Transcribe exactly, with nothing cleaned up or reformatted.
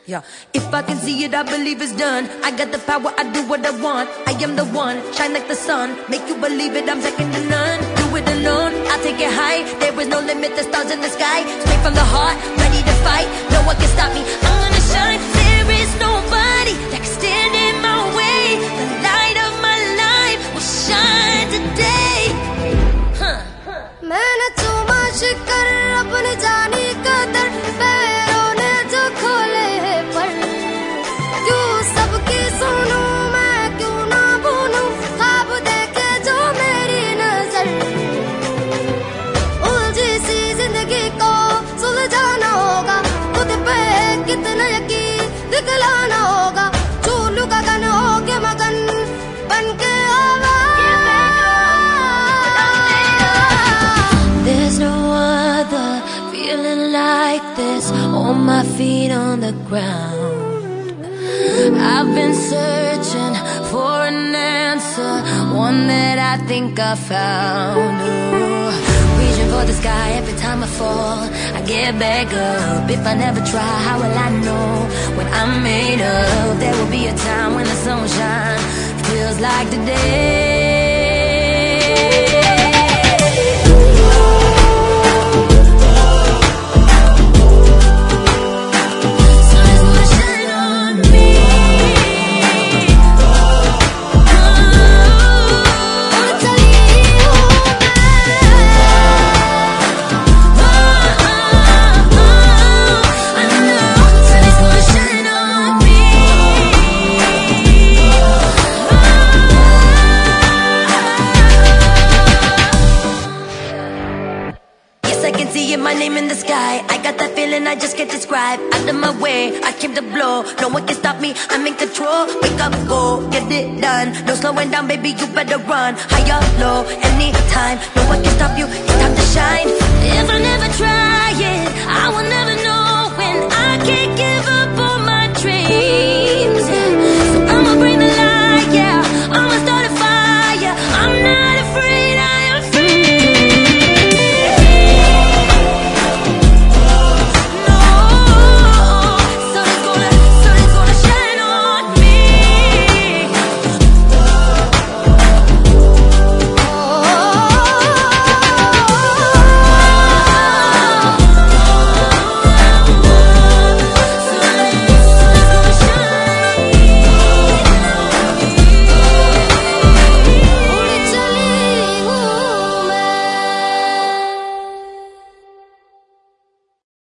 Yeah. If I can see it, I believe it's done. I got the power, I do what I want. I am the one, shine like the sun. Make you believe it, I'm second to none. Do it alone, I'll take it high. There is no limit, the stars in the sky. Straight from the heart, ready to fight. No one can stop me, I'm gonna shine. There is nobody that can stand in my way. The light of my life will shine today. Huh. मैंने चूमा शिकर अपनी जानी कदर पैरों ने जो खोले हैं पर क्यों सबकी सुनूं मैं क्यों ना भूलूं ख्वाब देखे जो मेरी नजर उलझी सी जिंदगी को सुलझाना होगा खुद पे कितना यकीन दिखलाना होगा चूलू का गन हो के मगन बन के on my feet on the ground. I've been searching for an answer, one that I think I found. Ooh, reaching for the sky every time I fall. I get back up. If I never try, how will I know what I'm made of? There will be a time when the sunshine feels like today. My name in the sky, I got that feeling I just can't describe. Out of my way, I came to blow. No one can stop me, I'm in control. Wake up, go, get it done. No slowing down, baby, you better run. High or low, anytime. No one can stop you.